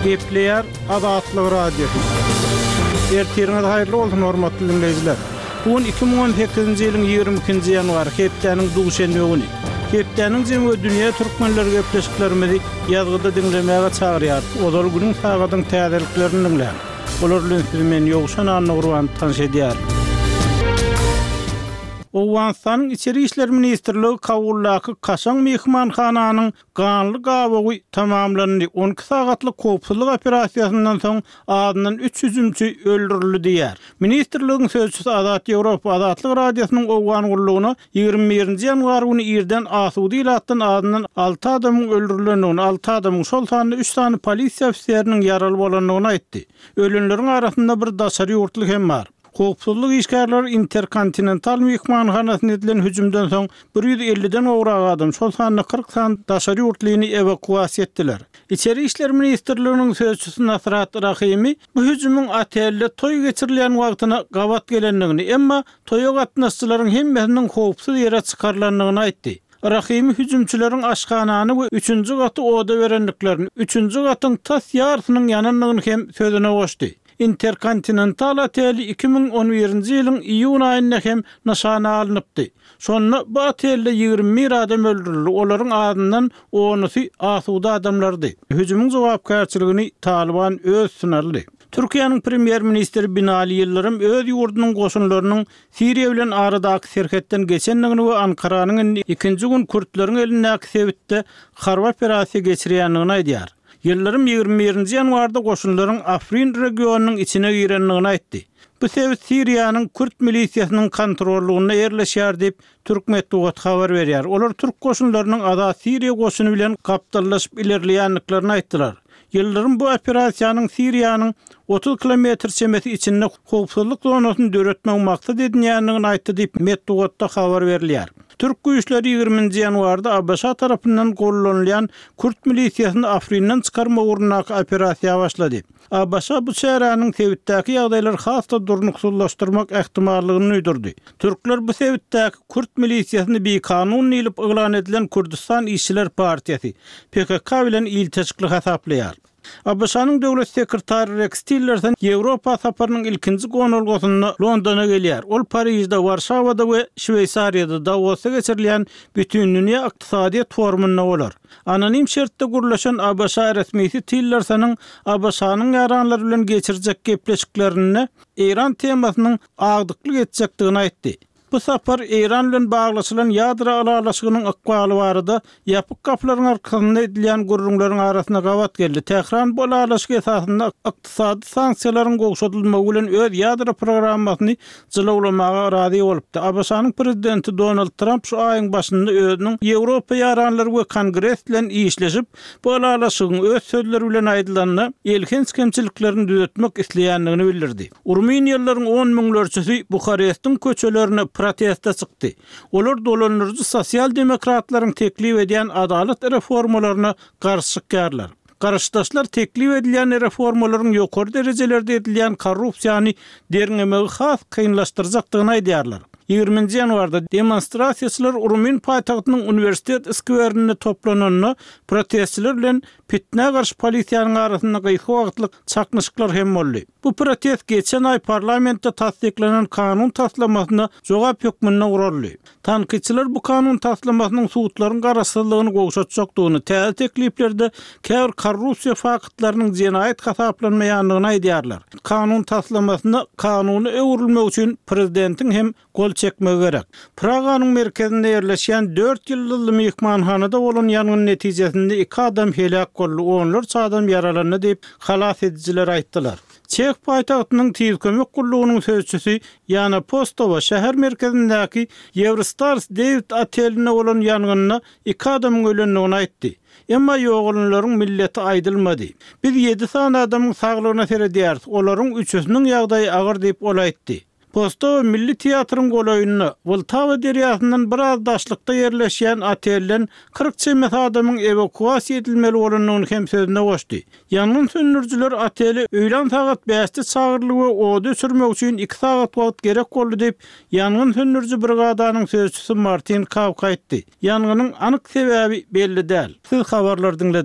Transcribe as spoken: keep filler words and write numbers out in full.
Gepleyer Adatlyk Radiosu. Ertirňiz haýyrly bolsun hormatly dinleýijiler. Bugün iki bin on sekizinji ýylyň ýygrimi ikinji ýanwary hepdeniň duşenbe güni. Hepdeniň jemgy dünýä türkmenleri gepleşiklerimizi ýazgyda dinlemäge çagyrýar. Olar günüň sagatyň täzeliklerini dinleýär. Olar bilen siz men ýogşan anlagurwan tanış edýär. Owganistanyň İçeri işler ministrligi Kabullaky Kaşan mehmanhananyň ganly gabagy tamamlandy. on iki sagatlyk kopsuzlyk operasiýasyndan soň adynyň üç hüjümçi öldürildi diýär. Ministrligiň sözçüsi Azat Ýewropa Adatlyk Radiosynyň owgan gurulugyna ýygrimi birinji ýanwar güni ýerden asudy ilatdan adynyň alty adamyň öldürilendigini, alty adamyň şol sany üç sany polisiýa ofisieriniň ýaraly bolandygyny aýtdy. Ölenleriň arasynda bir daşary ýurtlyk hem bar. Kopsuzlyk işgärleri Interkontinental mehmanhanasyna edilen hüjümden soň bir ýüz elliden owrak adam şol sany kırk san daşary ýurtlygyny evakuasiýa etdiler. İçeri işler ministrliginiň sözçüsi Nasrat Rahimi bu hüjümüň atelde toý geçirilýän wagtyna gabat gelendigini, emma toýa gatnaşçylaryň hemmesiniň howpsuz ýere çykarlandygyny aýtdy. Rahimi hüjümçüleriň aşkanany we üçünji gaty oda berenliklerini, üçünji gatyň tas ýarsynyň ýanandygyny hem sözüne goşdy. Interkontinental oteli iki bin on birinji ýylyň iýun aýynda hem nişana alınıpdy. Şonda bu otelde ýygrimi bir adam öldürildi. Olaryň adyndan onusy asuda adamlardy. Hüjümüň jogapkärçiligini Taliban öz sınarly. Türkiýanyň premier ministri Binali Ýyldyrym öz ýurdunyň goşunlarynyň Siriýa bilen aradaky serhetden geçendigini we Ankaranyň ikinji gün Kürtleriň elindäki sebitde harba operasiýa geçirýändigini aýdýar. Ýyldyrym ýygrimi birinji ýanwarda goşunlaryň Afrin regionunyň içine girendigini aýtdy. Bu sebit Siriýanyň Kürt milisiýasynyň kontrollugyna ýerleşýär diýip Türk medeniýet habar berýär. Olar Türk goşunlarynyň Azat Siriýa goşuny bilen gapdalyşyp ilerleýänliklerini aýtdylar. Ýyldyrym bu operasiýanyň Siriýanyň otuz kilometr çemeti içinde howpsuzlyk zonasyny döretmek maksat edilýändigini aýtdy diýip medeniýetde habar berilýär. Türk güýçleri ýygrimiňji ýanwarda A B S tarapyndan gollanýan Kürt milisiýasyny Afrinden çykarma uğrunaky operasiýa başlady. A B S bu şäheranyň sebitdäki ýagdaýlary hasda durnuksuzlaşdyrmak ähtimallygyny öýdürdi. Türkler bu sebitdäki Kürt milisiýasyny bir kanun ýylyp eglan edilen Kurdistan İşçiler Partiýasy P K K bilen ilteçiklik hasaplaýar. A B S-nyň döwlet sekretary Rex Tillerson Ýewropa saparynyň ilkinji gonulgasyna Londona gelýär. Ol Parisde, Warşawada we Şweýsariýada Davosda geçirilýän bütün dünýä ykdysadyýet forumuny bolar. Anonim şertde gurlaşan A B S resmisi Tillersonyň A B S-nyň ýaranlary bilen geçirjek gepleşiklerini Iran temasynyň agdyklyk etjekdigini aýtdy. Bu sapar İran bilen baglaşylan ýadra aralaşygynyň ykbaly barada ýapyk gaplaryň arkasynda edilýän gurrunlaryň arasyna gabat geldi. Tehran bu aralaşyk esasynda ykdysady sanksiýalaryň gowşatylmagy bilen öz ýadra programmasyny jylawlamaga razy bolupdy. A B S-nyň prezidenti Donald Trump şu aýyň başynda özüniň Ýewropa ýaranlary we Kongres bilen işleşip bu aralaşygyň öz sözleri bilen aýdylanyny elhens kemçiliklerini düzeltmek isleýändigini bildirdi. Urmeniýallaryň on miňlerçesi Bukarestň köçelerine protesta çykdy. Olar dolanyrjy sosial demokratlaryň teklip edýän adalet reformalaryna garşy çykýarlar. Garşydaşlar teklip edilýän reformalaryň ýokary derejelerde edilýän korrupsiýany derňemegi has kynlaşdyrjakdygyny aýdýarlar. ýygrimiňji ýanwarda demonstrasiýaçylar Urmin paýtagtynyň Universitet skwerinde toplananyny protestçiler bilen pitne garşy polisiýanyň arasynda gyýy wagtlyk çaknyşyklar hem boldy. Bu protest geçen ay parlamentde tasdiklanan kanun taslamasyna jogap hökmüne uruldy. Tanqidçiler bu kanun taslamasynyň suwtlaryň garaşsyzlygyny gowşatjakdygyny, täze tekliplerde käbir korrupsiýa faktlarynyň jenaýat hasaplanmaýandygyny aýdýarlar. Kanun taslamasyna kanuny öwrülmek üçin prezidentiň hem gol çekmegi gerek. Praganyň merkezinde ýerleşýän dört ýyllyk mehmanhanada bolan ýangyn netijesinde iki adam helak boldy, onlarca adam yaralandy diýip halas edijiler aýtdylar. Çek paýtagtynyň tiz kömek gurulugynyň sözçüsi Yana Postova şäher merkezindäki Eurostars David oteline bolan ýangynda iki adam ölendigini aýtdy. Emma ýoğulunlaryň milleti aýdylmady. Biz ýedi sany adamyň saglygyna seredýär. Olaryň üçüsiniň ýagdaýy agyr diýip ol aýtdy. Postova Milli Teatrın goloyunu Voltava deryasından biraz daşlıkta yerleşen atelden kırk çemet adamın evakuasiya edilmeli olanının hem sözüne koştu. Yangın söndürücüler ateli öğlen saat beşte çağırılığı oda sürmek için iki saat vakit gerek oldu deyip yangın söndürücü brigadanın sözcüsü Martin Kavka etti. Yangının anık sebebi belli değil. Siz haberler dinlediniz.